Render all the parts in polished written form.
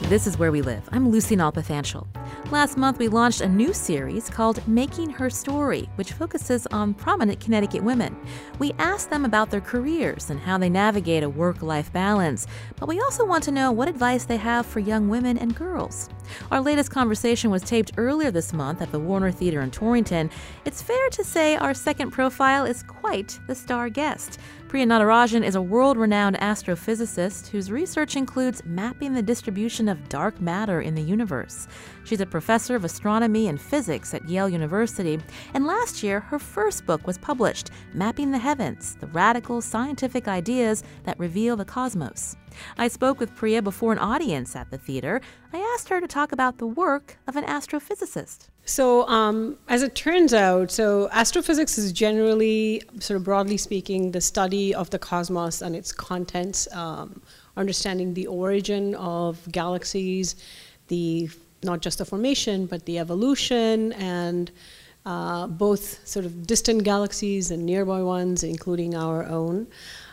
This is Where We Live. I'm Lucy Nalpathanchel. Last month, we launched a new series called Making Her Story, which focuses on prominent Connecticut women. We asked them about their careers and how they navigate a work-life balance, but we also want to know what advice they have for young women and girls. Our latest conversation was taped earlier this month at the Warner Theater in Torrington. It's fair to say our second profile is quite the star guest. Priya Natarajan is a world-renowned astrophysicist whose research includes mapping the distribution of dark matter in the universe. She's a professor of astronomy and physics at Yale University, and last year her first book was published, Mapping the Heavens, the Radical Scientific Ideas That Reveal the Cosmos. I spoke with Priya before an audience at the theater. I asked her to talk about the work of an astrophysicist. So as it turns out, astrophysics is generally, sort of broadly speaking, the study of the cosmos and its contents, understanding the origin of galaxies, not just the formation, but the evolution, and both sort of distant galaxies and nearby ones, including our own.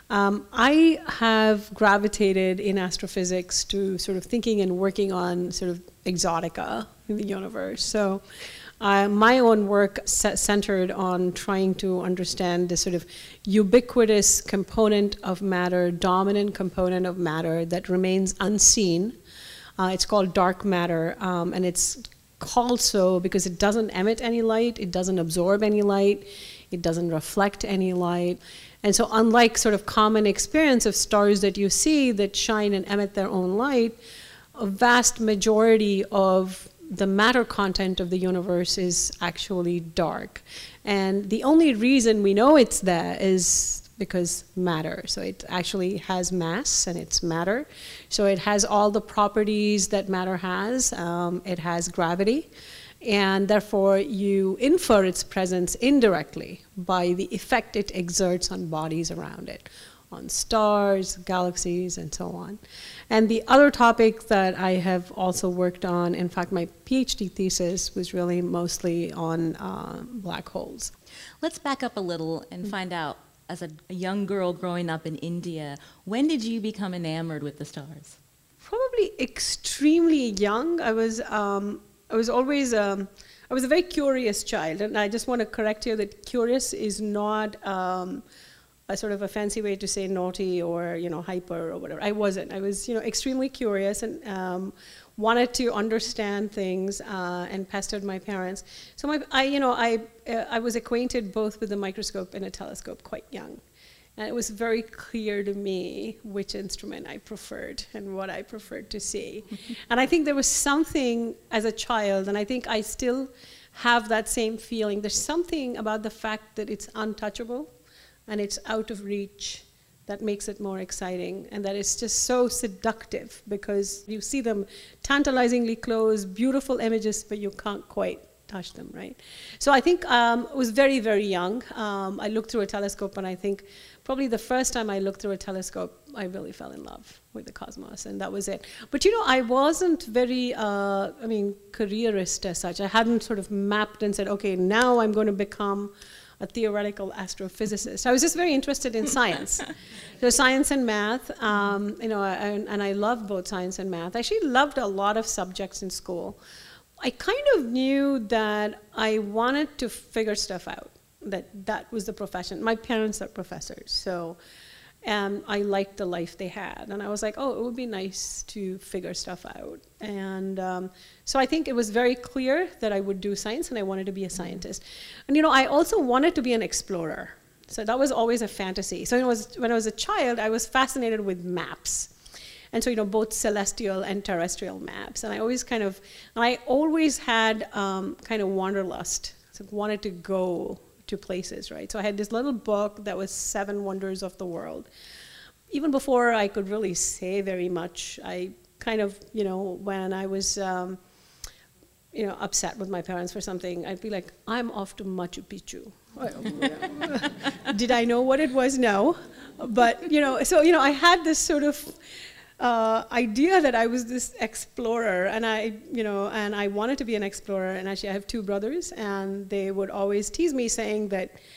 I have gravitated in astrophysics to sort of thinking and working on sort of exotica in the universe. So my own work centered on trying to understand the sort of ubiquitous component of matter, dominant component of matter that remains unseen. It's called dark matter, and it's called so because it doesn't emit any light, it doesn't absorb any light, it doesn't reflect any light. And so unlike sort of common experience of stars that you see that shine and emit their own light, a vast majority of the matter content of the universe is actually dark. And the only reason we know it's there is because matter. So it actually has mass and it's matter. So it has all the properties that matter has. It has gravity. And therefore, you infer its presence indirectly by the effect it exerts on bodies around it, on stars, galaxies, and so on. And the other topic that I have also worked on, in fact, my PhD thesis was really mostly on black holes. Let's back up a little and find out, as a young girl growing up in India, when did you become enamored with the stars? Probably extremely young. I was always, I was a very curious child, and I just want to correct you that curious is not a sort of a fancy way to say naughty or, hyper or whatever. I wasn't. I was, extremely curious and wanted to understand things and pestered my parents. So I was acquainted both with the microscope and a telescope quite young. And it was very clear to me which instrument I preferred and what I preferred to see. And I think there was something as a child, and I think I still have that same feeling. There's something about the fact that it's untouchable and it's out of reach that makes it more exciting, and that it's just so seductive because you see them tantalizingly close, beautiful images, but you can't quite touch them, right? So I think I was very, very young. I looked through a telescope, and I think probably the first time I looked through a telescope, I really fell in love with the cosmos, and that was it. But I wasn't very, careerist as such. I hadn't sort of mapped and said, okay, now I'm going to become a theoretical astrophysicist. I was just very interested in science. So science and math, and I loved both science and math. I actually loved a lot of subjects in school. I kind of knew that I wanted to figure stuff out, that was the profession. My parents are professors, so I liked the life they had. And I was like, oh, it would be nice to figure stuff out. And so I think it was very clear that I would do science, and I wanted to be a scientist. And I also wanted to be an explorer. So that was always a fantasy. So when I was a child, I was fascinated with maps. And so, both celestial and terrestrial maps. And I always had kind of wanderlust. So I wanted to go to places, right? So I had this little book that was 7 Wonders of the World. Even before I could really say very much, I kind of, when I was, upset with my parents for something, I'd be like, I'm off to Machu Picchu. Did I know what it was? No. But, I had this sort of idea that I was this explorer, and I wanted to be an explorer. And actually, I have 2 brothers, and they would always tease me, saying that,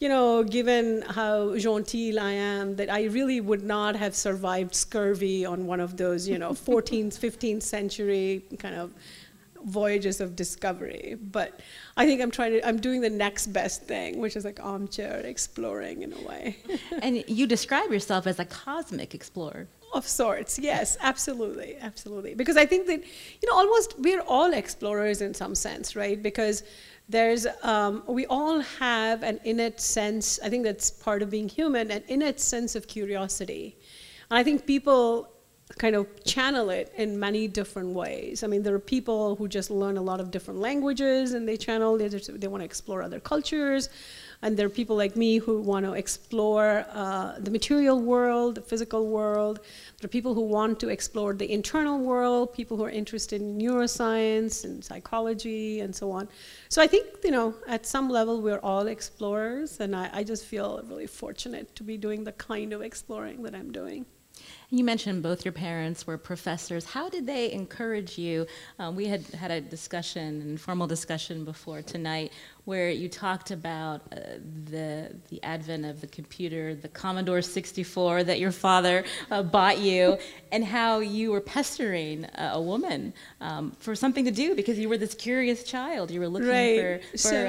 you know, given how genteel I am, that I really would not have survived scurvy on one of those, you know, 14th, 15th century kind of voyages of discovery. But I think I'm doing the next best thing, which is like armchair exploring in a way. And you describe yourself as a cosmic explorer. Of sorts, yes, absolutely, absolutely. Because I think that, you know, almost we're all explorers in some sense, right? Because there's, we all have an innate sense, I think that's part of being human, an innate sense of curiosity. And I think people kind of channel it in many different ways. I mean, there are people who just learn a lot of different languages and they channel, they want to explore other cultures. And there are people like me who want to explore the material world, the physical world. There are people who want to explore the internal world, people who are interested in neuroscience and psychology and so on. So I think, you know, at some level we're all explorers, and I just feel really fortunate to be doing the kind of exploring that I'm doing. You mentioned both your parents were professors. How did they encourage you? We had had a discussion, an informal discussion before tonight, where you talked about the advent of the computer, the Commodore 64 that your father bought you, and how you were pestering a woman for something to do because you were this curious child. You were looking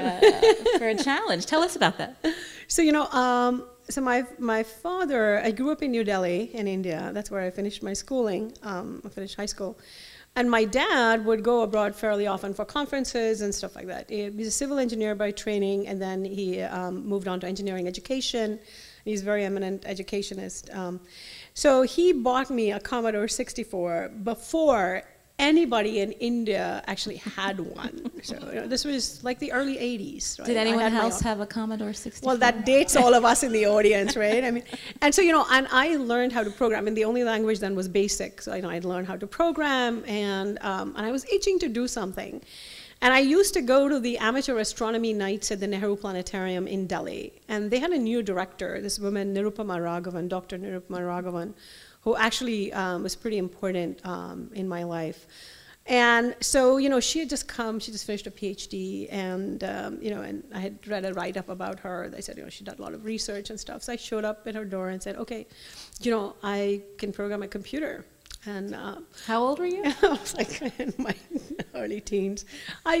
for a challenge. Tell us about that. So, you know, so my father, I grew up in New Delhi in India. That's where I finished my schooling. I finished high school. And my dad would go abroad fairly often for conferences and stuff like that. He's a civil engineer by training, and then he moved on to engineering education. He's a very eminent educationist. So he bought me a Commodore 64 before anybody in India actually had one. So, you know, this was like the early 80s. Right? Did anyone else have a Commodore 64? Well, that dates all of us in the audience, right? I mean, and so, you know, and I learned how to program, and the only language then was BASIC. So, you know, I'd learned how to program, and I was itching to do something. And I used to go to the amateur astronomy nights at the Nehru Planetarium in Delhi. And they had a new director, this woman, Nirupama Raghavan, Dr. Nirupama Raghavan, who actually was pretty important in my life. And so, you know, she had just come, she just finished a PhD, and, you know, and I had read a write-up about her. They said, you know, she did a lot of research and stuff. So I showed up at her door and said, okay, you know, I can program a computer. And how old were you? I was like in my early teens. I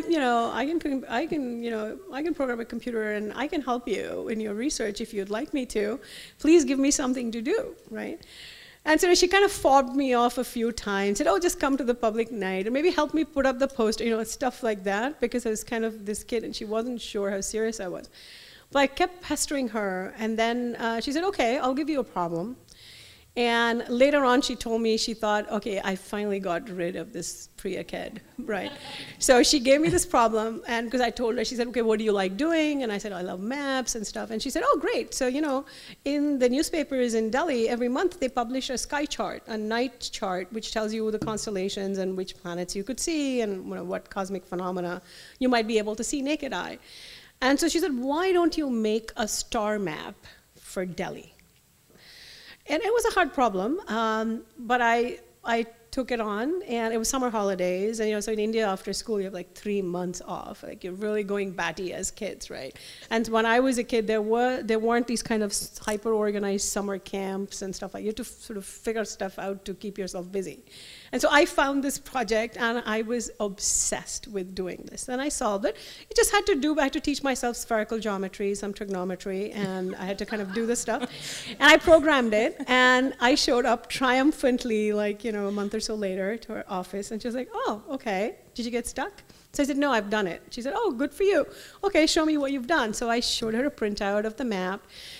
can program a computer, and I can help you in your research if you'd like me to. Please give me something to do, right? And so she kind of fobbed me off a few times, said, oh, just come to the public night, and maybe help me put up the poster, you know, stuff like that, because I was kind of this kid, and she wasn't sure how serious I was. But I kept pestering her, and then she said, okay, I'll give you a problem. And later on, she told me she thought, okay, I finally got rid of this Priya kid, right? So she gave me this problem, and because I told her, she said, okay, what do you like doing? And I said, I love maps and stuff. And she said, oh, great. So, you know, in the newspapers in Delhi, every month they publish a sky chart, a night chart, which tells you the constellations and which planets you could see and, you know, what cosmic phenomena you might be able to see naked eye. And so she said, why don't you make a star map for Delhi? And it was a hard problem, but I took it on, and it was summer holidays, and, you know, so in India after school you have like 3 months off, like you're really going batty as kids, right? And when I was a kid, there weren't these kind of hyper-organized summer camps and stuff like that. You had to sort of figure stuff out to keep yourself busy. And so I found this project, and I was obsessed with doing this. And I solved it. I had to teach myself spherical geometry, some trigonometry, and I had to kind of do this stuff. And I programmed it, and I showed up triumphantly, like, you know, a month or so later to her office, and she was like, oh, okay, did you get stuck? So I said, no, I've done it. She said, oh, good for you. Okay, show me what you've done. So I showed her a printout of the map.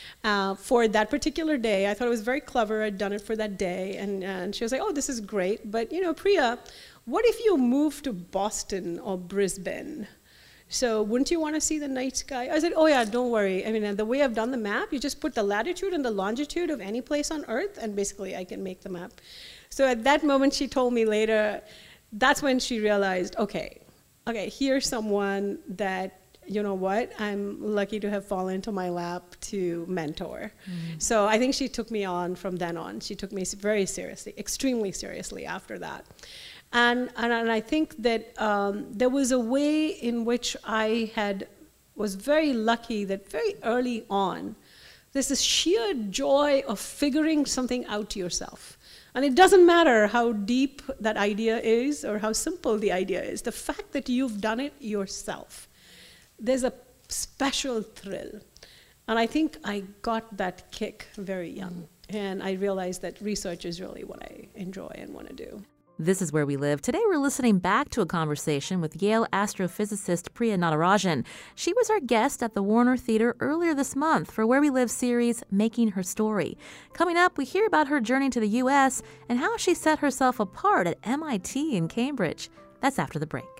For that particular day. I thought it was very clever. I'd done it for that day. And she was like, oh, this is great. But, you know, Priya, what if you move to Boston or Brisbane? So wouldn't you want to see the night sky? I said, oh, yeah, don't worry. I mean, the way I've done the map, you just put the latitude and the longitude of any place on Earth, and basically I can make the map. So at that moment, she told me later, that's when she realized, okay, here's someone that, you know what, I'm lucky to have fallen into my lap to mentor. Mm-hmm. So I think she took me on from then on. She took me very seriously, extremely seriously after that. And I think that there was a way in which I had was very lucky that very early on, there's this sheer joy of figuring something out yourself. And it doesn't matter how deep that idea is or how simple the idea is. The fact that you've done it yourself, there's a special thrill. And I think I got that kick very young. And I realized that research is really what I enjoy and want to do. This is Where We Live. Today we're listening back to a conversation with Yale astrophysicist Priya Natarajan. She was our guest at the Warner Theater earlier this month for Where We Live series Making Her Story. Coming up, we hear about her journey to the U.S. and how she set herself apart at MIT in Cambridge. That's after the break.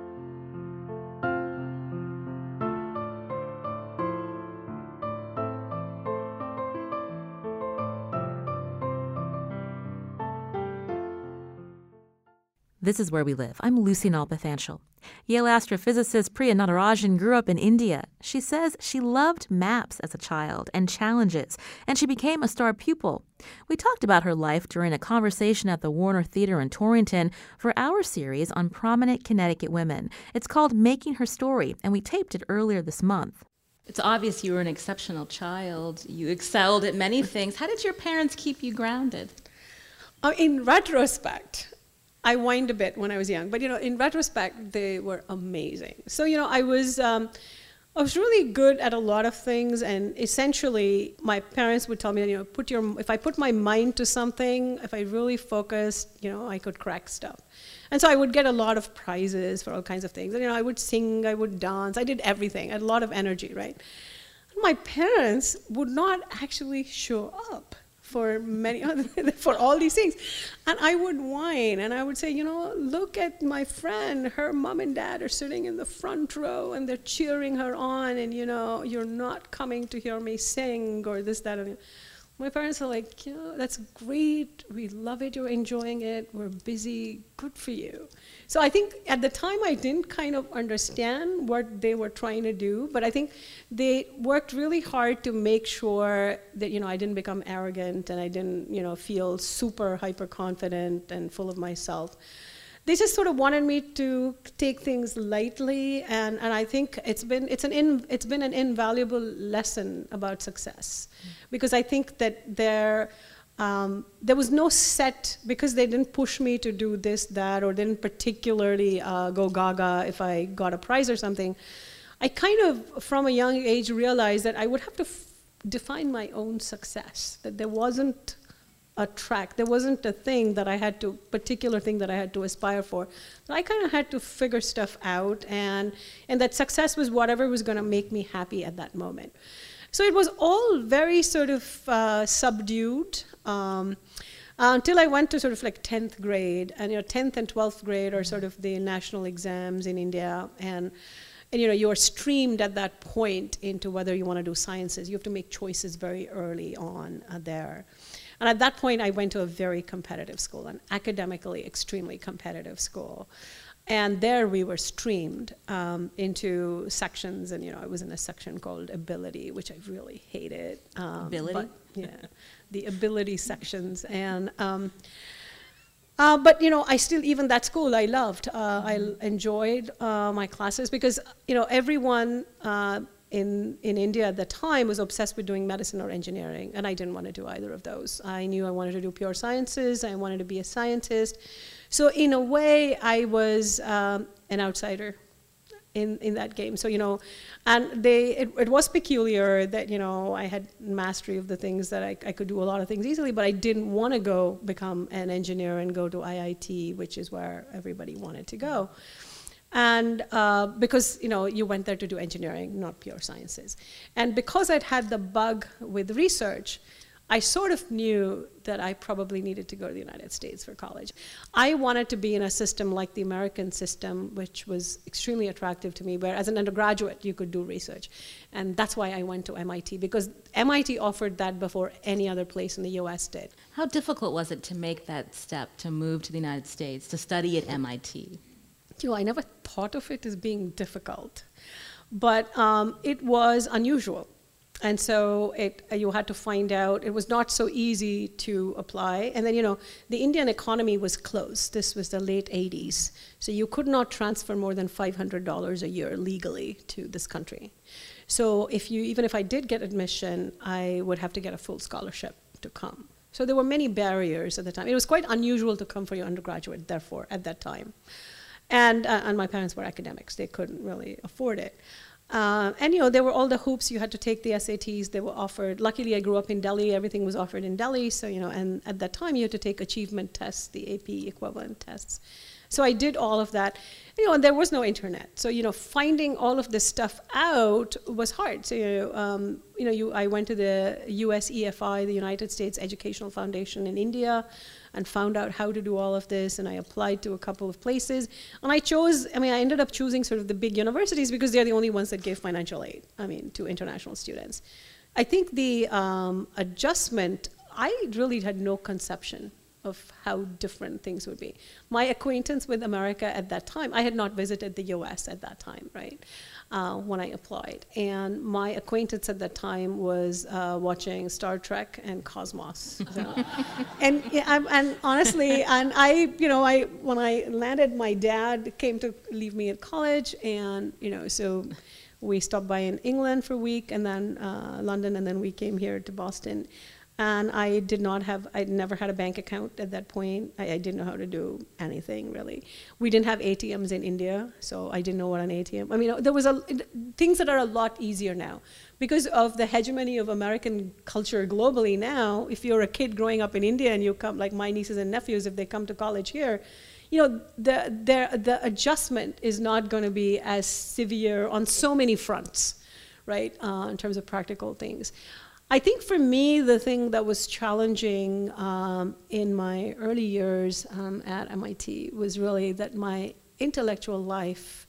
This is Where We Live. I'm Lucy Nalpathanchel. Yale astrophysicist Priya Natarajan grew up in India. She says she loved maps as a child and challenges, and she became a star pupil. We talked about her life during a conversation at the Warner Theater in Torrington for our series on prominent Connecticut women. It's called Making Her Story, and we taped it earlier this month. It's obvious you were an exceptional child. You excelled at many things. How did your parents keep you grounded? In retrospect, I whined a bit when I was young, but in retrospect, they were amazing. So I was really good at a lot of things, and essentially, my parents would tell me that if I put my mind to something, if I really focused, I could crack stuff. And so I would get a lot of prizes for all kinds of things. And I would sing, I would dance, I did everything. I had a lot of energy, right? And my parents would not actually show up for all these things. And I would whine, and I would say, look at my friend, her mom and dad are sitting in the front row, and they're cheering her on, and you're not coming to hear me sing, or this, that, and my parents are like, that's great, we love it, you're enjoying it, we're busy, good for you. So I think at the time I didn't kind of understand what they were trying to do, but I think they worked really hard to make sure that I didn't become arrogant, and I didn't feel super hyper confident and full of myself. They just sort of wanted me to take things lightly, and I think it's been an invaluable lesson about success, because I think that there was no set, because they didn't push me to do this, that, or didn't particularly go gaga if I got a prize or something. I kind of, from a young age, realized that I would have to define my own success, that there wasn't a track, there wasn't a particular thing that I had to aspire for. I kind of had to figure stuff out, and that success was whatever was going to make me happy at that moment. So it was all very sort of subdued until I went to sort of like 10th grade, and 10th and 12th grade are sort of the national exams in India, and you are streamed at that point into whether you want to do sciences. You have to make choices very early on there. And at that point, I went to a very competitive school, an academically extremely competitive school. And there we were streamed into sections, and I was in a section called Ability, which I really hated. Ability? Yeah, the Ability sections. And but I still, even that school I loved. I enjoyed my classes, because everyone in India at the time was obsessed with doing medicine or engineering, and I didn't want to do either of those. I knew I wanted to do pure sciences, I wanted to be a scientist. So in a way, I was an outsider in that game. So, and it was peculiar that, I had mastery of the things that I could do a lot of things easily, but I didn't want to go become an engineer and go to IIT, which is where everybody wanted to go. And because, you went there to do engineering, not pure sciences. And because I'd had the bug with research, I sort of knew that I probably needed to go to the United States for college. I wanted to be in a system like the American system, which was extremely attractive to me, where as an undergraduate, you could do research. And that's why I went to MIT, because MIT offered that before any other place in the US did. How difficult was it to make that step, to move to the United States, to study at MIT? I never thought of it as being difficult, but it was unusual. And so you had to find out. It was not so easy to apply. And then, the Indian economy was closed. This was the late 80s. So you could not transfer more than $500 a year legally to this country. So even if I did get admission, I would have to get a full scholarship to come. So there were many barriers at the time. It was quite unusual to come for your undergraduate, therefore, at that time. And my parents were academics. They couldn't really afford it. And there were all the hoops. You had to take the SATs. They were offered. Luckily, I grew up in Delhi. Everything was offered in Delhi. So, and at that time, you had to take achievement tests, the AP equivalent tests. So I did all of that. And there was no internet. So, finding all of this stuff out was hard. So, I went to the US EFI, the United States Educational Foundation in India, and found out how to do all of this, and I applied to a couple of places. And I ended up choosing sort of the big universities because they're the only ones that gave financial aid, to international students. I think the adjustment, I really had no conception of how different things would be. My acquaintance with America at that time, I had not visited the US at that time, right, when I applied. And my acquaintance at that time was watching Star Trek and Cosmos. And honestly, when I landed, my dad came to leave me at college, and, so we stopped by in England for a week, and then London, and then we came here to Boston. And I'd never had a bank account at that point. I didn't know how to do anything, really. We didn't have ATMs in India, so I didn't know what an ATM, there was things that are a lot easier now. Because of the hegemony of American culture globally now, if you're a kid growing up in India and you come, like my nieces and nephews, if they come to college here, the adjustment is not going to be as severe on so many fronts, right, in terms of practical things. I think for me, the thing that was challenging in my early years at MIT was really that my intellectual life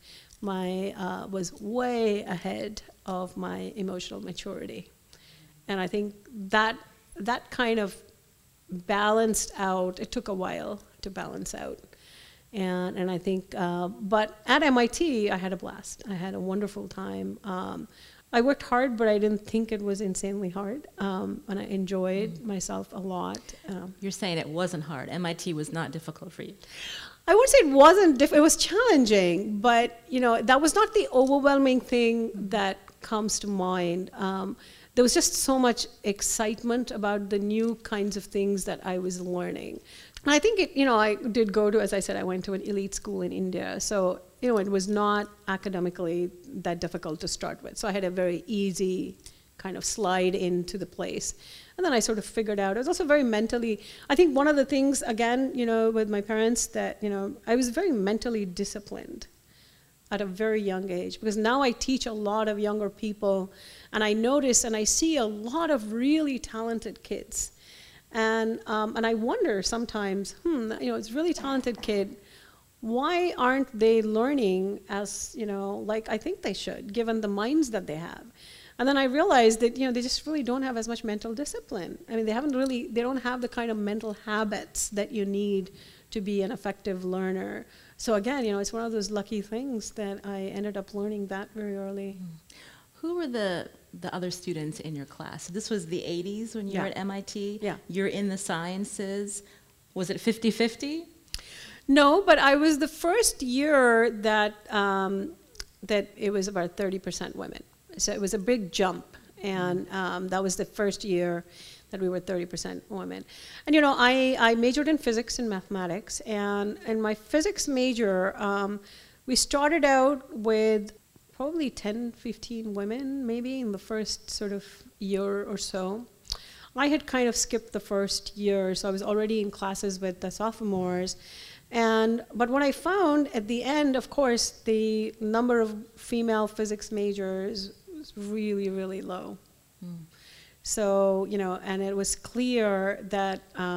was way ahead of my emotional maturity. And I think that kind of balanced out. It took a while to balance out. And I think, but at MIT, I had a blast. I had a wonderful time. I worked hard, but I didn't think it was insanely hard, and I enjoyed myself a lot. You're saying it wasn't hard. MIT was not difficult for you. I would say it wasn't difficult. It was challenging, but that was not the overwhelming thing that comes to mind. There was just so much excitement about the new kinds of things that I was learning. And I think I did go to, as I said, I went to an elite school in India, so it was not academically that difficult to start with. So I had a very easy kind of slide into the place. And then I sort of figured out, I was also very mentally, I think one of the things, again, with my parents, that, I was very mentally disciplined at a very young age, because now I teach a lot of younger people, and I notice and I see a lot of really talented kids. And I wonder sometimes, it's a really talented kid, why aren't they learning as, like I think they should, given the minds that they have? And then I realized that, they just really don't have as much mental discipline. I mean, they don't have the kind of mental habits that you need to be an effective learner. So again, it's one of those lucky things that I ended up learning that very early. Who were the other students in your class? This was the 80s when you were at MIT? Yeah. You're in the sciences. Was it 50-50? No, but I was the first year that it was about 30% women. So it was a big jump, and that was the first year that we were 30% women. And I majored in physics and mathematics, and in my physics major, we started out with probably 10, 15 women, maybe, in the first sort of year or so. I had kind of skipped the first year, so I was already in classes with the sophomores. But what I found at the end, of course, the number of female physics majors was really, really low. So, and it was clear that,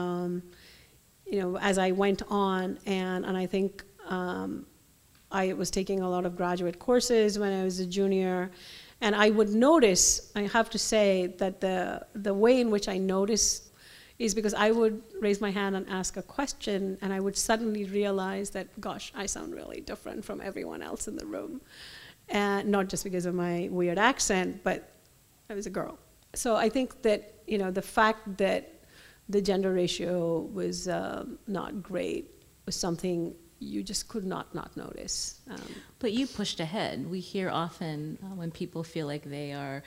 as I went on, and I think I was taking a lot of graduate courses when I was a junior, and I would notice, I have to say, that the way in which I noticed is because I would raise my hand and ask a question, and I would suddenly realize that, gosh, I sound really different from everyone else in the room. And not just because of my weird accent, but I was a girl. So I think that, the fact that the gender ratio was not great was something you just could not notice. But you pushed ahead. We hear often when people feel like they are,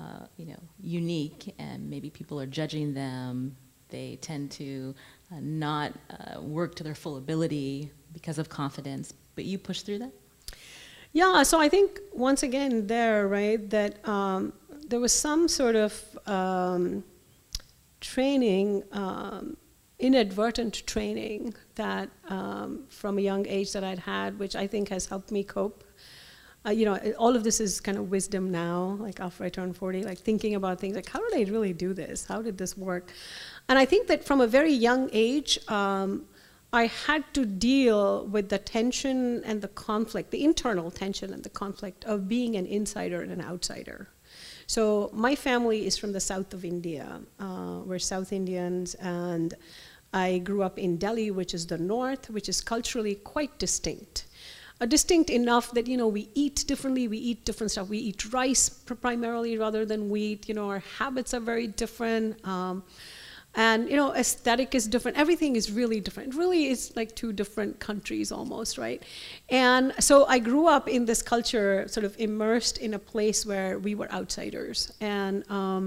unique and maybe people are judging them, they tend to not work to their full ability because of confidence. But you pushed through that? Yeah, so I think once again there, right, that there was some sort of training, inadvertent training that from a young age that I'd had, which I think has helped me cope. All of this is kind of wisdom now, like after I turned 40, like thinking about things like, how did I really do this? How did this work? And I think that from a very young age, I had to deal with the tension and the conflict, the internal tension and the conflict of being an insider and an outsider. So my family is from the south of India. We're South Indians, and I grew up in Delhi, which is the north, which is culturally quite distinct. Distinct enough that, we eat differently, we eat different stuff. We eat rice primarily rather than wheat. Our habits are very different. And, aesthetic is different. Everything is really different. It really is like two different countries almost, right? And so I grew up in this culture, sort of immersed in a place where we were outsiders. And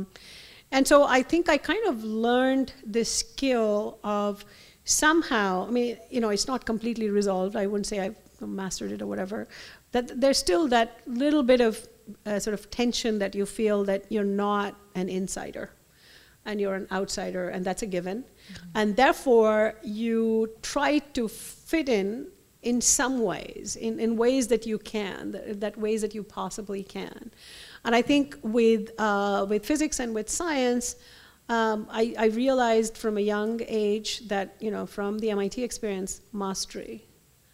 so I think I kind of learned this skill of somehow, it's not completely resolved. I wouldn't say I've mastered it or whatever. That there's still that little bit of sort of tension that you feel that you're not an insider and you're an outsider, and that's a given. Mm-hmm. And therefore, you try to fit in some ways, in ways that you can, that ways that you possibly can. And I think with physics and with science, I realized from a young age that, from the MIT experience, mastery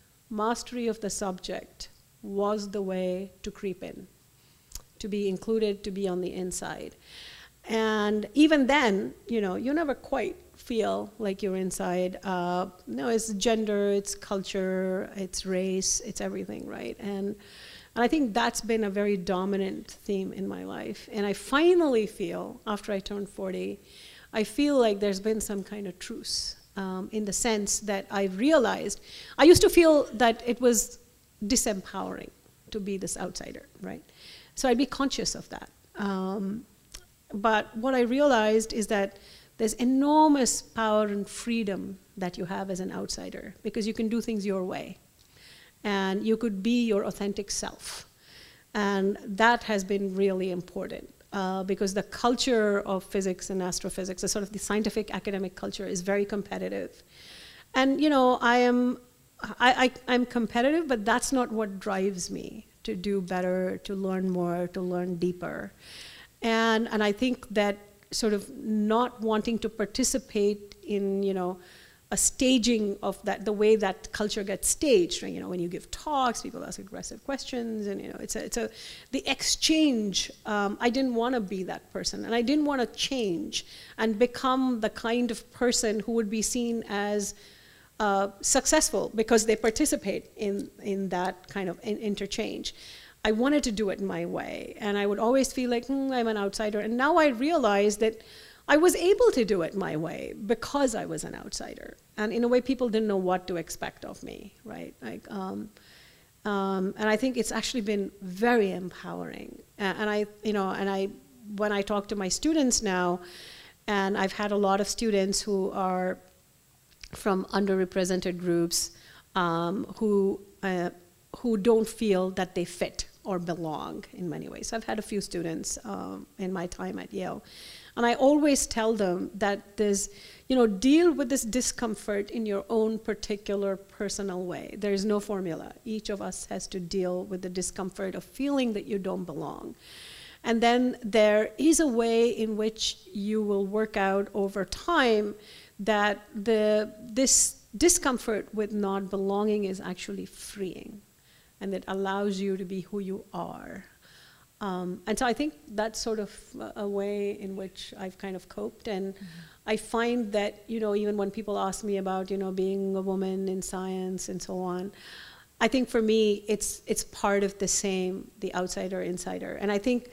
of the subject was the way to creep in, to be included, to be on the inside. And even then, you never quite feel like you're inside. It's gender, it's culture, it's race, it's everything, right? And I think that's been a very dominant theme in my life. And I finally feel, after I turned 40, I feel like there's been some kind of truce in the sense that I realized, I used to feel that it was disempowering to be this outsider, right? So I'd be conscious of that. But what I realized is that there's enormous power and freedom that you have as an outsider because you can do things your way. And you could be your authentic self. And that has been really important because the culture of physics and astrophysics, the sort of the scientific academic culture, is very competitive. And I'm competitive, but that's not what drives me to do better, to learn more, to learn deeper. And I think that sort of not wanting to participate in, a staging of that, the way that culture gets staged. When you give talks, people ask aggressive questions, and it's the exchange. I didn't want to be that person, and I didn't want to change and become the kind of person who would be seen as successful because they participate in that kind of interchange. I wanted to do it my way, and I would always feel like, I'm an outsider. And now I realize that I was able to do it my way because I was an outsider. And in a way, people didn't know what to expect of me, right? And I think it's actually been very empowering. When I talk to my students now, and I've had a lot of students who are from underrepresented groups who don't feel that they fit or belong in many ways. I've had a few students in my time at Yale. And I always tell them that deal with this discomfort in your own particular personal way. There is no formula. Each of us has to deal with the discomfort of feeling that you don't belong. And then there is a way in which you will work out over time that this discomfort with not belonging is actually freeing, and that allows you to be who you are. And so I think that's sort of a way in which I've kind of coped. And I find that, even when people ask me about, being a woman in science and so on, I think for me, it's part of the outsider, insider. And I think,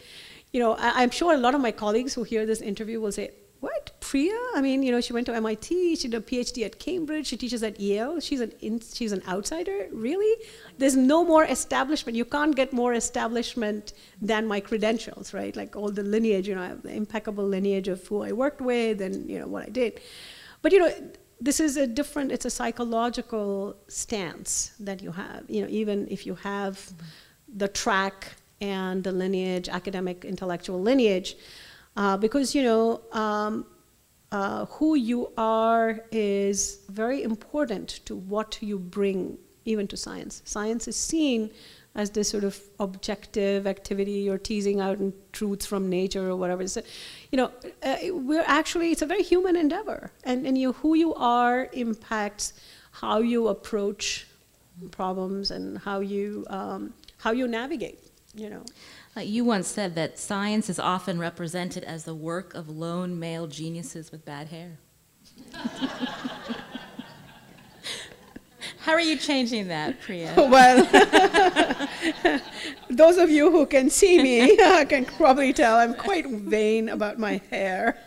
you know, I'm sure a lot of my colleagues who hear this interview will say, what, Priya? I mean, you know, she went to MIT, she did a PhD at Cambridge, she teaches at Yale, she's an outsider? Really? There's no more establishment. You can't get more establishment than my credentials, right? Like all the lineage, you know, I have the impeccable lineage of who I worked with and, you know, what I did. But, you know, this is it's a psychological stance that you have, you know, even if you have the track and the lineage, academic, intellectual lineage, because, you know, who you are is very important to what you bring even to science. Science is seen as this sort of objective activity, you're teasing out truths from nature or whatever. So, you know, it's a very human endeavor. And who you are impacts how you approach problems and how you navigate, you know. You once said that science is often represented as the work of lone male geniuses with bad hair. How are you changing that, Priya? Well, those of you who can see me can probably tell I'm quite vain about my hair.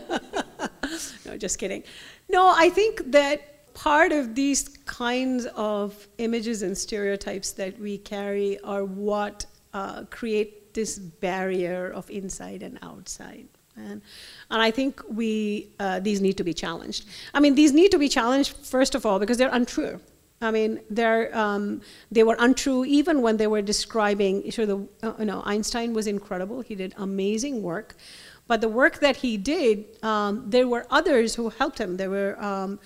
No, just kidding. No, I think that part of these kinds of images and stereotypes that we carry are what create this barrier of inside and outside. And I think these need to be challenged. I mean, these need to be challenged, first of all, because they're untrue. I mean, they were untrue even when they were describing, sure, you know, Einstein was incredible. He did amazing work. But the work that he did, there were others who helped him. There were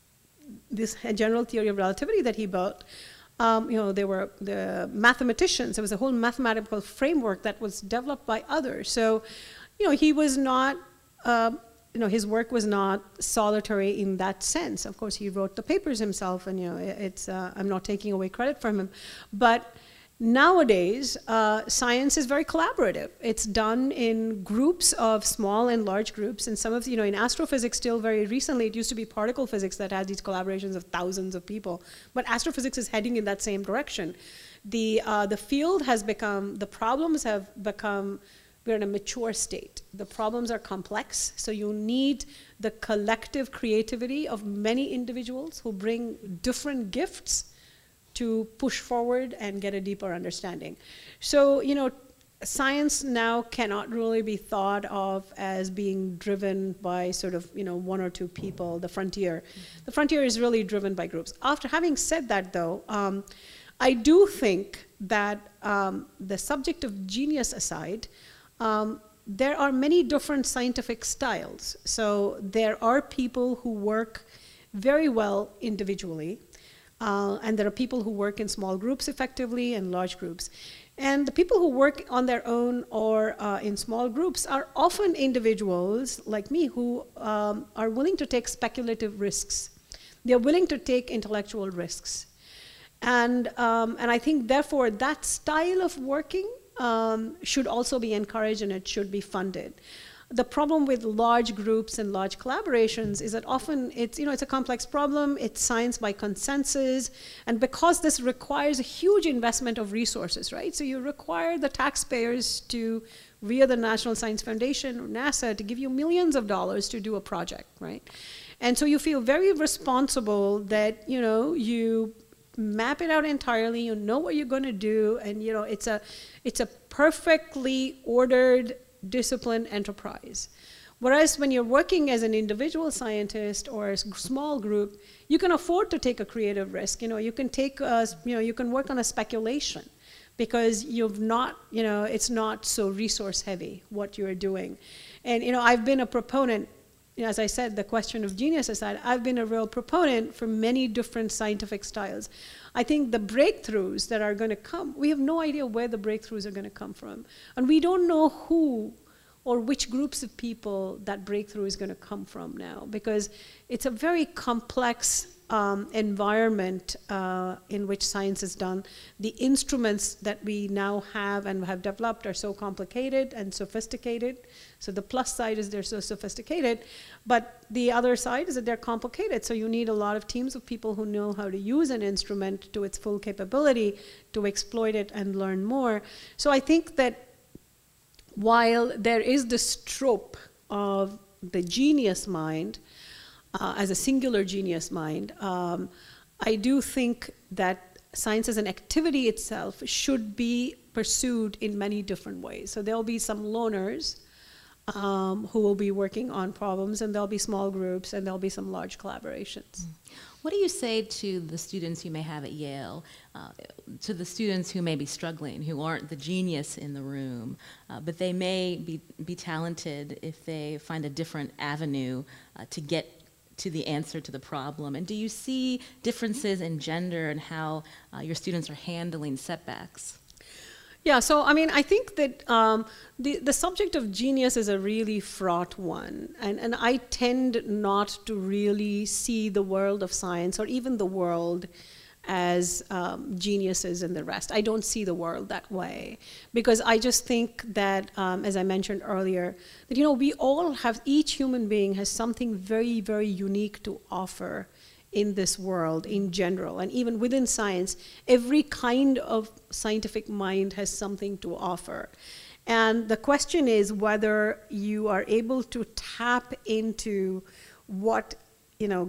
this general theory of relativity that he built. You know, there were the mathematicians. There was a whole mathematical framework that was developed by others. So, you know, he was not, you know, his work was not solitary in that sense. Of course, he wrote the papers himself, and, you know, I'm not taking away credit from him. But nowadays, science is very collaborative. It's done in groups of small and large groups, and some of, you know, in astrophysics still very recently, it used to be particle physics that had these collaborations of thousands of people, but astrophysics is heading in that same direction. The field has become, the problems have become, we're in a mature state. The problems are complex, so you need the collective creativity of many individuals who bring different gifts to push forward and get a deeper understanding. So, you know, science now cannot really be thought of as being driven by sort of, you know, one or two people, the frontier. The frontier is really driven by groups. After having said that, though, I do think that the subject of genius aside, there are many different scientific styles. So there are people who work very well individually, and there are people who work in small groups effectively and large groups. And the people who work on their own or in small groups are often individuals like me who are willing to take speculative risks. They're willing to take intellectual risks. And I think, therefore, that style of working should also be encouraged and it should be funded. The problem with large groups and large collaborations is that often it's, you know, it's a complex problem, it's science by consensus, and because this requires a huge investment of resources, right? So you require the taxpayers to, via the National Science Foundation or NASA, to give you millions of dollars to do a project, right? And so you feel very responsible that, you know, you map it out entirely, you know what you're going to do, and, you know, it's a perfectly ordered, disciplined enterprise. Whereas when you're working as an individual scientist or a small group, you can afford to take a creative risk. You know, you can take, you know, you can work on a speculation because you've not, you know, it's not so resource heavy what you're doing. And, you know, I've been a proponent, you know, as I said, the question of genius aside, I've been a real proponent for many different scientific styles. I think the breakthroughs that are going to come, we have no idea where the breakthroughs are going to come from. And we don't know who or which groups of people that breakthrough is going to come from now, because it's a very complex environment in which science is done. The instruments that we now have and have developed are so complicated and sophisticated. So the plus side is they're so sophisticated, but the other side is that they're complicated. So you need a lot of teams of people who know how to use an instrument to its full capability, to exploit it and learn more. So I think that while there is this trope of the genius mind as a singular genius mind, I do think that science as an activity itself should be pursued in many different ways. So there'll be some loners who will be working on problems, and there'll be small groups, and there'll be some large collaborations. What do you say to the students you may have at Yale, to the students who may be struggling, who aren't the genius in the room, but they may be talented if they find a different avenue to get to the answer to the problem? And do you see differences in gender and how your students are handling setbacks? Yeah, so I mean, I think that the subject of genius is a really fraught one, and I tend not to really see the world of science or even the world as geniuses and the rest. I don't see the world that way, because I just think that, as I mentioned earlier, that, you know, we all have, each human being has something very, very unique to offer in this world in general, and even within science, every kind of scientific mind has something to offer. And the question is whether you are able to tap into what, you know,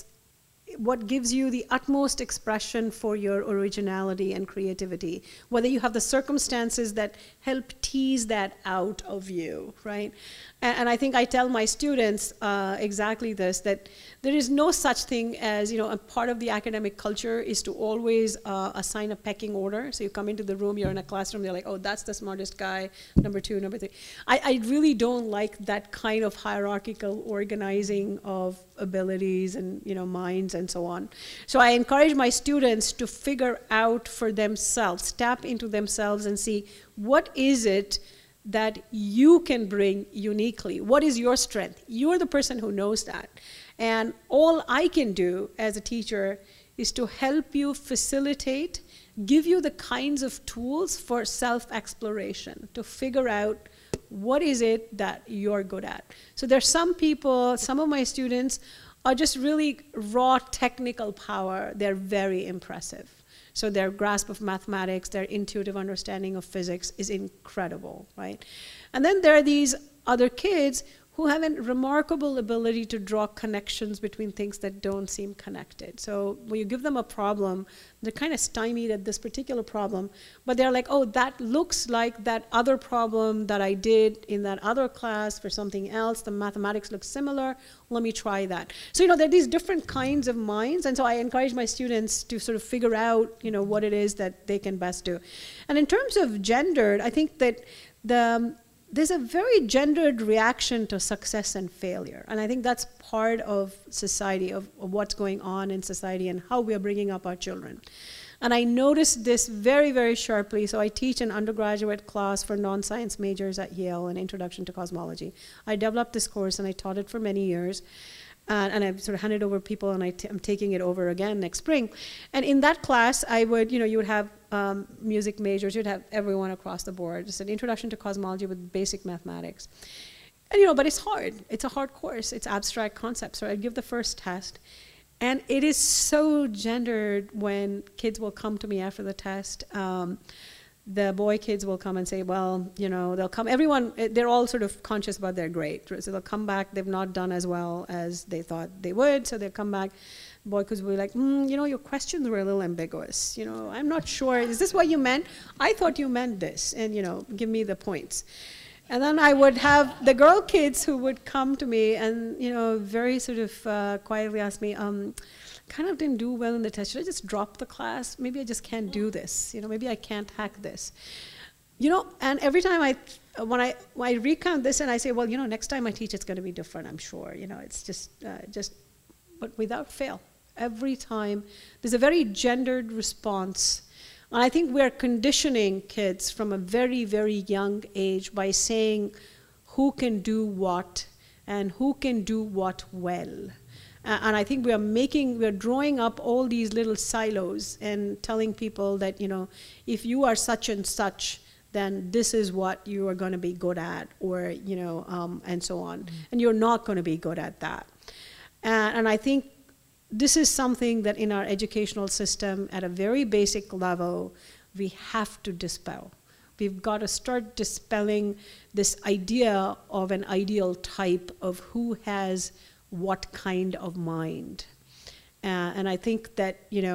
what gives you the utmost expression for your originality and creativity, whether you have the circumstances that help tease that out of you, right? And I think I tell my students exactly this, that there is no such thing as, you know, a part of the academic culture is to always assign a pecking order. So you come into the room, you're in a classroom, they're like, oh, that's the smartest guy, number 2, number 3. I really don't like that kind of hierarchical organizing of abilities and, you know, minds and so on. So I encourage my students to figure out for themselves, tap into themselves and see, what is it that you can bring uniquely? What is your strength? You're the person who knows that. And all I can do as a teacher is to help you facilitate, give you the kinds of tools for self-exploration, to figure out what is it that you're good at. So there's some people, some of my students are just really raw technical power. They're very impressive. So their grasp of mathematics, their intuitive understanding of physics is incredible, right? And then there are these other kids who have a remarkable ability to draw connections between things that don't seem connected. So when you give them a problem, they're kind of stymied at this particular problem, but they're like, oh, that looks like that other problem that I did in that other class for something else. The mathematics looks similar. Let me try that. So, you know, there are these different kinds of minds, and so I encourage my students to sort of figure out, you know, what it is that they can best do. And in terms of gendered, I think that there's a very gendered reaction to success and failure. And I think that's part of society, of what's going on in society and how we are bringing up our children. And I noticed this very, very sharply. So I teach an undergraduate class for non-science majors at Yale, an introduction to cosmology. I developed this course and I taught it for many years. And I sort of handed over people, and I'm taking it over again next spring. And in that class, I would, you know, you would have music majors, you'd have everyone across the board. Just an introduction to cosmology with basic mathematics. And, you know, but it's hard. It's a hard course. It's abstract concepts. So I'd give the first test. And it is so gendered when kids will come to me after the test. The boy kids will come and say, well, you know, they'll come, everyone, they're all sort of conscious about their grade. So they'll come back, they've not done as well as they thought they would, so they'll come back. Boy kids will be like, you know, your questions were a little ambiguous. You know, I'm not sure, is this what you meant? I thought you meant this, and, you know, give me the points. And then I would have the girl kids who would come to me and, you know, very sort of quietly ask me, kind of didn't do well in the test. Should I just drop the class? Maybe I just can't do this. You know, maybe I can't hack this. You know, and every time when I recount this and I say, well, you know, next time I teach, it's going to be different, I'm sure. You know, it's just, but without fail. Every time, there's a very gendered response. And I think we're conditioning kids from a very, very young age by saying who can do what and who can do what well. And I think we're drawing up all these little silos and telling people that, you know, if you are such and such, then this is what you are going to be good at, or, you know, and so on. Mm-hmm. And you're not going to be good at that. And I think this is something that in our educational system, at a very basic level, we have to dispel. We've got to start dispelling this idea of an ideal type of who has what kind of mind. And I think that,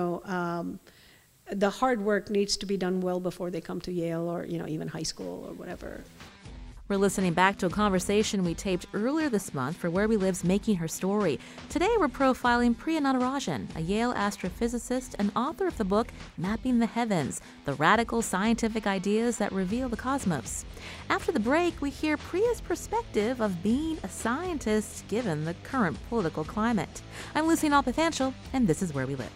the hard work needs to be done well before they come to Yale or, even high school or whatever. We're listening back to a conversation we taped earlier this month for Where We Live's Making Her Story. Today we're profiling Priya Natarajan, a Yale astrophysicist and author of the book Mapping the Heavens, the radical scientific ideas that reveal the cosmos. After the break, we hear Priya's perspective of being a scientist given the current political climate. I'm Lucy Nalpathanchil, and this is Where We Live.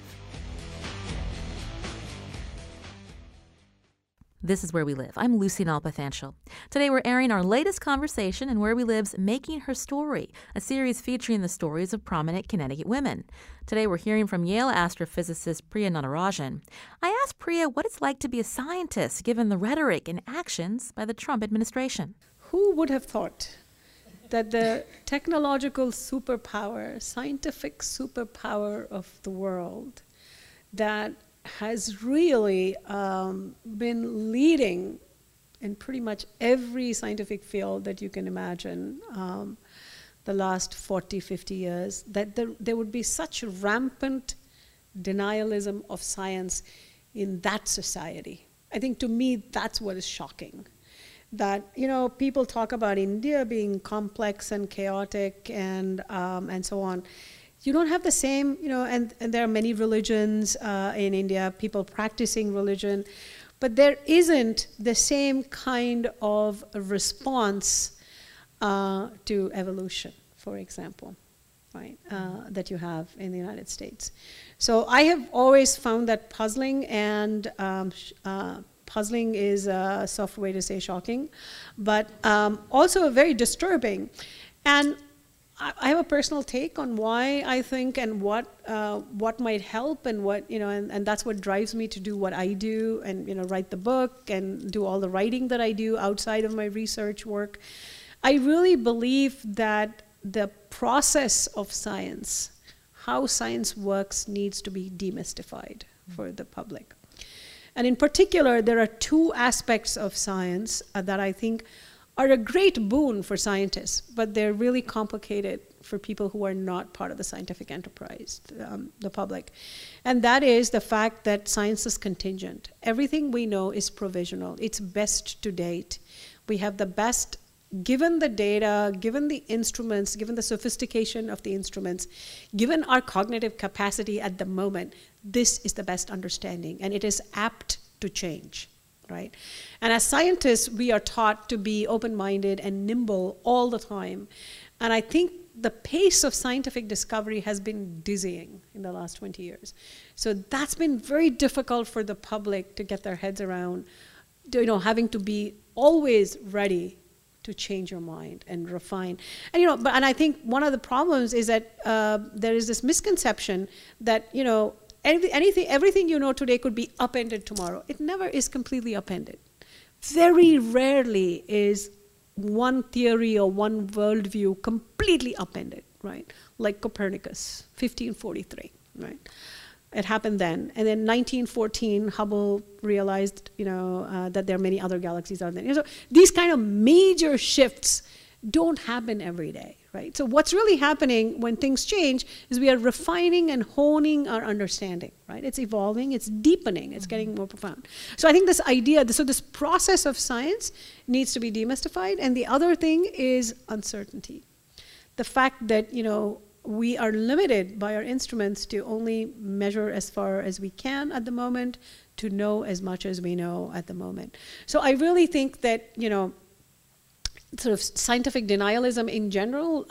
This is Where We Live. I'm Lucy Nalpathanchil. Today we're airing our latest conversation in Where We Live's Making Her Story, a series featuring the stories of prominent Connecticut women. Today we're hearing from Yale astrophysicist Priya Natarajan. I asked Priya what it's like to be a scientist given the rhetoric and actions by the Trump administration. Who would have thought that the technological superpower, scientific superpower of the world that has really been leading in pretty much every scientific field that you can imagine the last 40, 50 years, that there would be such rampant denialism of science in that society. I think to me that's what is shocking. That, people talk about India being complex and chaotic and so on. You don't have the same, and there are many religions in India, people practicing religion, but there isn't the same kind of response to evolution, for example, right, that you have in the United States. So I have always found that puzzling, and puzzling is a soft way to say shocking, but also very disturbing. And I have a personal take on why I think and what might help and what, and that's what drives me to do what I do and, write the book and do all the writing that I do outside of my research work. I really believe that the process of science, how science works, needs to be demystified for the public. And in particular, there are two aspects of science that I think are a great boon for scientists, but they're really complicated for people who are not part of the scientific enterprise, the public. And that is the fact that science is contingent. Everything we know is provisional. It's best to date. We have the best, given the data, given the instruments, given the sophistication of the instruments, given our cognitive capacity at the moment, this is the best understanding, and it is apt to change. Right? And as scientists, we are taught to be open-minded and nimble all the time. And I think the pace of scientific discovery has been dizzying in the last 20 years. So that's been very difficult for the public to get their heads around, having to be always ready to change your mind and refine. And, and I think one of the problems is that there is this misconception that, everything you know today could be upended tomorrow. It never is completely upended. Very rarely is one theory or one worldview completely upended, right? Like Copernicus, 1543, right? It happened then. And then 1914, Hubble realized, that there are many other galaxies out there. So these kind of major shifts don't happen every day, right? So what's really happening when things change is we are refining and honing our understanding, right? It's evolving, it's deepening, it's getting more profound. So I think this idea, this process of science needs to be demystified. And the other thing is uncertainty. The fact that, we are limited by our instruments to only measure as far as we can at the moment, to know as much as we know at the moment. So I really think that, sort of scientific denialism in general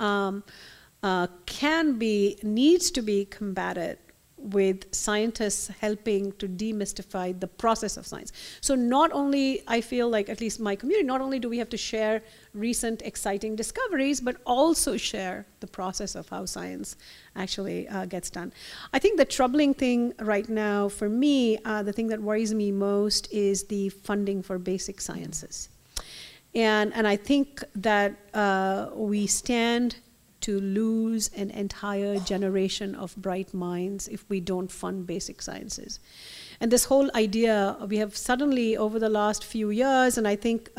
needs to be combated with scientists helping to demystify the process of science. So not only, I feel like, at least my community, not only do we have to share recent exciting discoveries, but also share the process of how science actually gets done. I think the troubling thing right now for me, the thing that worries me most is the funding for basic sciences. And I think that we stand to lose an entire generation of bright minds if we don't fund basic sciences. And this whole idea, we have suddenly over the last few years, and I think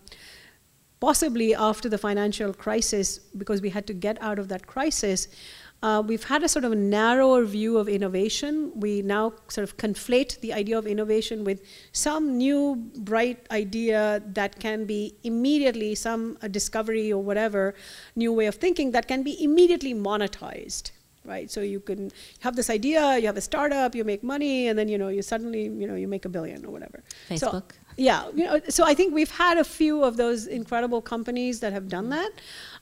possibly after the financial crisis, because we had to get out of that crisis, we've had a sort of a narrower view of innovation. We now sort of conflate the idea of innovation with some new bright idea that can be immediately, some discovery or whatever, new way of thinking that can be immediately monetized. Right, so you can have this idea, you have a startup, you make money, and then you suddenly you make $1 billion or whatever. Facebook. So, yeah, so I think we've had a few of those incredible companies that have done that,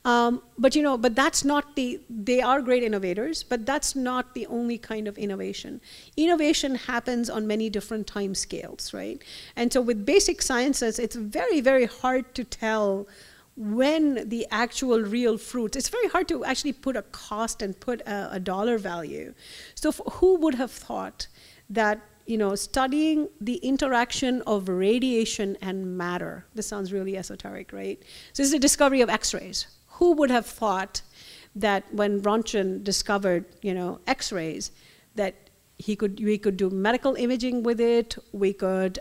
but that's not they are great innovators, but that's not the only kind of innovation. Innovation happens on many different time scales, right? And so with basic sciences, it's very, very hard to tell when the actual real fruit, it's very hard to actually put a cost and put a dollar value. So who would have thought that, studying the interaction of radiation and matter, this sounds really esoteric, right? So this is the discovery of X-rays. Who would have thought that when Röntgen discovered, X-rays, that we could do medical imaging with it, we could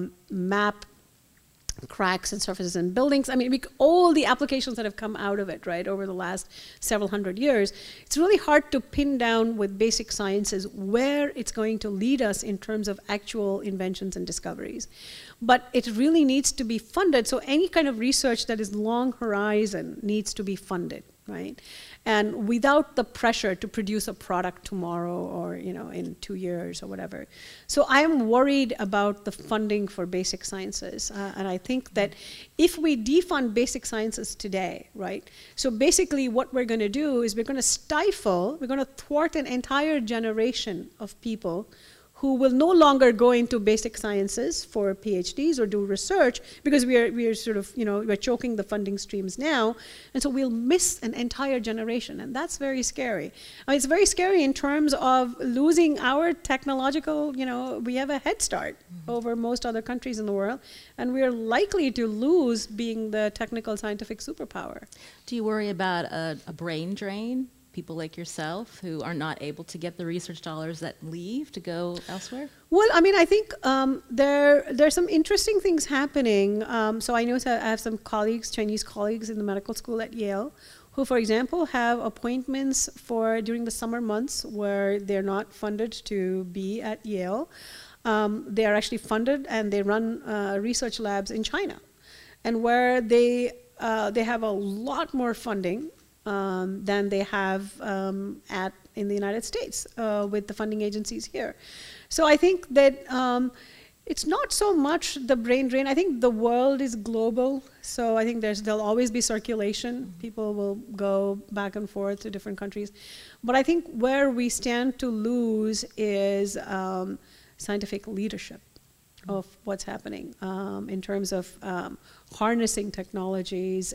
map cracks and surfaces in buildings. I mean, all the applications that have come out of it, right, over the last several hundred years, it's really hard to pin down with basic sciences where it's going to lead us in terms of actual inventions and discoveries. But it really needs to be funded. So any kind of research that is long horizon needs to be funded, right? And without the pressure to produce a product tomorrow or in 2 years or whatever. So I am worried about the funding for basic sciences. And I think that if we defund basic sciences today, right? So basically what we're going to do is we're going to thwart an entire generation of people who will no longer go into basic sciences for PhDs or do research because we are sort of, we're choking the funding streams now. And so we'll miss an entire generation. And that's very scary. I mean, it's very scary in terms of losing our technological, we have a head start over most other countries in the world. And we're likely to lose being the technical scientific superpower. Do you worry about a brain drain? People like yourself who are not able to get the research dollars that leave to go elsewhere? Well, I mean, I think there's some interesting things happening. So I know I have some colleagues, Chinese colleagues in the medical school at Yale, who, for example, have appointments during the summer months where they're not funded to be at Yale. They are actually funded and they run research labs in China, and where they have a lot more funding than they have in the United States with the funding agencies here. So I think that it's not so much the brain drain. I think the world is global, so I think there'll always be circulation. People will go back and forth to different countries. But I think where we stand to lose is scientific leadership of what's happening in terms of harnessing technologies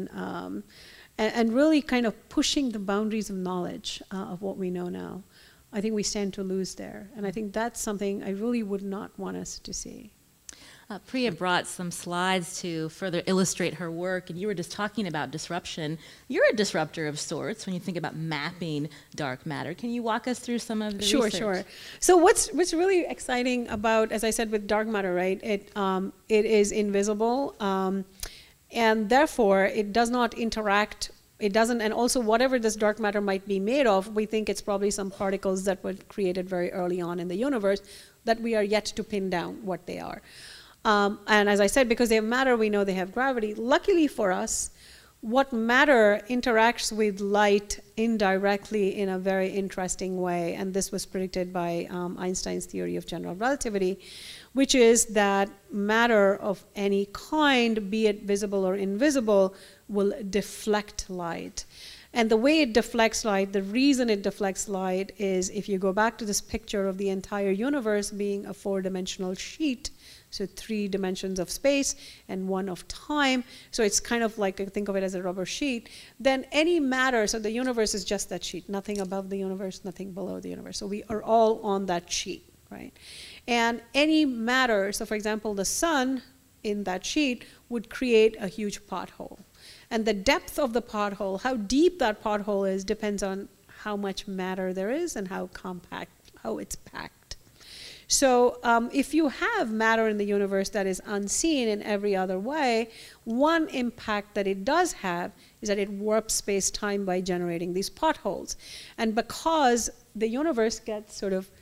and really kind of pushing the boundaries of knowledge of what we know now. I think we stand to lose there. And I think that's something I really would not want us to see. Priya brought some slides to further illustrate her work, and you were just talking about disruption. You're a disruptor of sorts when you think about mapping dark matter. Can you walk us through some of the research? Sure. So what's really exciting about, as I said, with dark matter, right? It is invisible. And therefore, it does not interact, and also whatever this dark matter might be made of, we think it's probably some particles that were created very early on in the universe that we are yet to pin down what they are. And as I said, because they have matter, we know they have gravity. Luckily for us, what matter interacts with light indirectly in a very interesting way, and this was predicted by Einstein's theory of general relativity, which is that matter of any kind, be it visible or invisible, will deflect light. And the way it deflects light, the reason it deflects light is if you go back to this picture of the entire universe being a 4-dimensional sheet, so 3 dimensions of space and 1 of time, so it's kind of like, think of it as a rubber sheet, then any matter, so the universe is just that sheet, nothing above the universe, nothing below the universe. So we are all on that sheet, right? And any matter, so for example, the sun in that sheet would create a huge pothole. And the depth of the pothole, how deep that pothole is, depends on how much matter there is and how compact, how it's packed. So if you have matter in the universe that is unseen in every other way, one impact that it does have is that it warps space-time by generating these potholes. And because the universe gets sort of,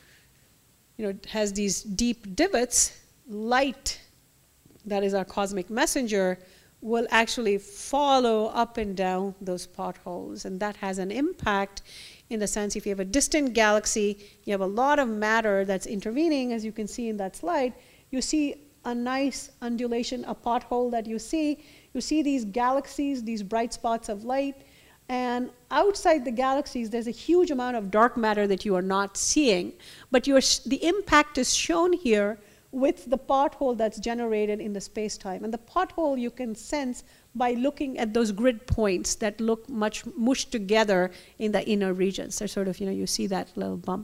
has these deep divots, light, that is our cosmic messenger, will actually follow up and down those potholes. And that has an impact in the sense if you have a distant galaxy, you have a lot of matter that's intervening, as you can see in that slide. You see a nice undulation, a pothole that you see. You see these galaxies, these bright spots of light. And outside the galaxies, there's a huge amount of dark matter that you are not seeing. But the impact is shown here with the pothole that's generated in the space-time. And the pothole you can sense by looking at those grid points that look much mushed together in the inner regions. They're sort of, you see that little bump.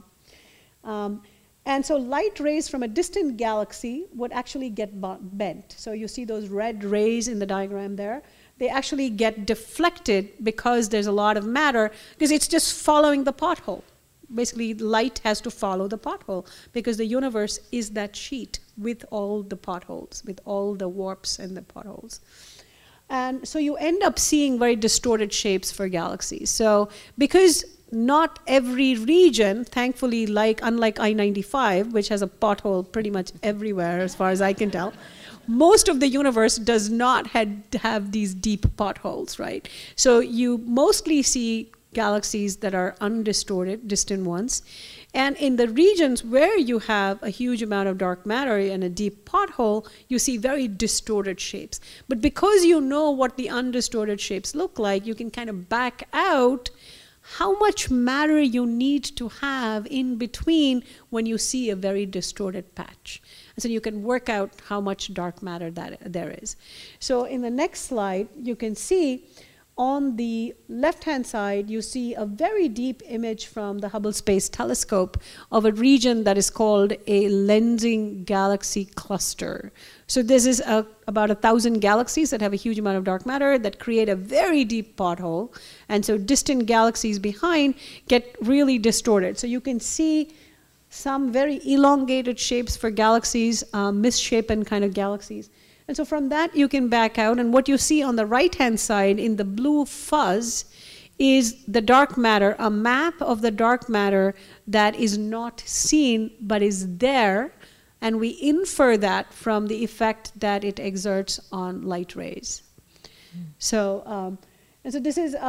And so light rays from a distant galaxy would actually get bent. So you see those red rays in the diagram there. They actually get deflected because there's a lot of matter, because it's just following the pothole. Basically, light has to follow the pothole because the universe is that sheet with all the potholes, with all the warps and the potholes. And so you end up seeing very distorted shapes for galaxies. So because not every region, thankfully, unlike I-95, which has a pothole pretty much everywhere as far as I can tell, most of the universe does not have these deep potholes, right? So you mostly see galaxies that are undistorted, distant ones. And in the regions where you have a huge amount of dark matter and a deep pothole, you see very distorted shapes. But because you know what the undistorted shapes look like, you can kind of back out how much matter you need to have in between when you see a very distorted patch. And so you can work out how much dark matter that there is. So in the next slide, you can see on the left-hand side, you see a very deep image from the Hubble Space Telescope of a region that is called a lensing galaxy cluster. So this is about 1,000 galaxies that have a huge amount of dark matter that create a very deep pothole. And so distant galaxies behind get really distorted. So you can see some very elongated shapes for galaxies, misshapen kind of galaxies. And so from that, you can back out. And what you see on the right-hand side in the blue fuzz is the dark matter, a map of the dark matter that is not seen but is there. And we infer that from the effect that it exerts on light rays. So this is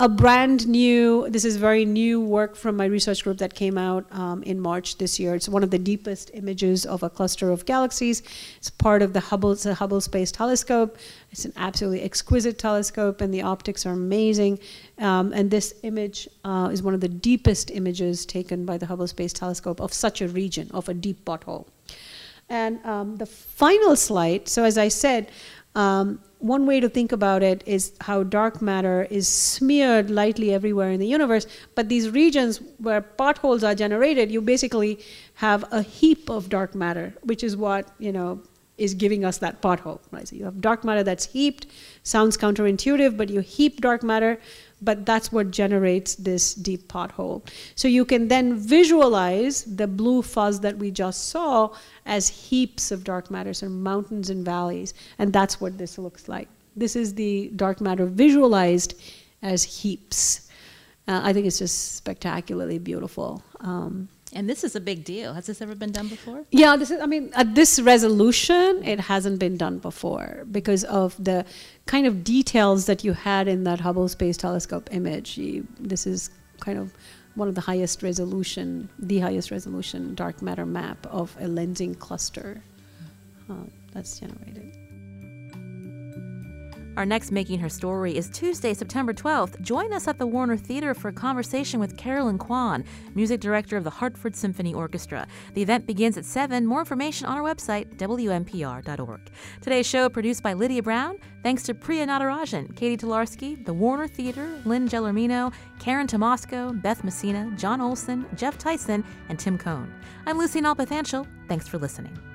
this is very new work from my research group that came out in March this year. It's one of the deepest images of a cluster of galaxies. It's part of the Hubble Space Telescope. It's an absolutely exquisite telescope, and the optics are amazing. And this image is one of the deepest images taken by the Hubble Space Telescope of such a region, of a deep pothole. And the final slide, so as I said, one way to think about it is how dark matter is smeared lightly everywhere in the universe, but these regions where potholes are generated, you basically have a heap of dark matter, which is what, is giving us that pothole, right? So you have dark matter that's heaped, sounds counterintuitive, but you heap dark matter, but that's what generates this deep pothole. So you can then visualize the blue fuzz that we just saw as heaps of dark matter, so mountains and valleys, and that's what this looks like. This is the dark matter visualized as heaps. I think it's just spectacularly beautiful. And this is a big deal. Has this ever been done before? Yeah, at this resolution, it hasn't been done before because of the kind of details that you had in that Hubble Space Telescope image. This is kind of one of the highest resolution dark matter map of a lensing cluster that's generated. Our next Making Her Story is Tuesday, September 12th. Join us at the Warner Theater for a conversation with Carolyn Kwan, music director of the Hartford Symphony Orchestra. The event begins at 7. More information on our website, WNPR.org. Today's show produced by Lydia Brown. Thanks to Priya Natarajan, Katie Tolarski, the Warner Theater, Lynn Gellermino, Karen Tomasco, Beth Messina, John Olson, Jeff Tyson, and Tim Cohn. I'm Lucy Nalpathanchel. Thanks for listening.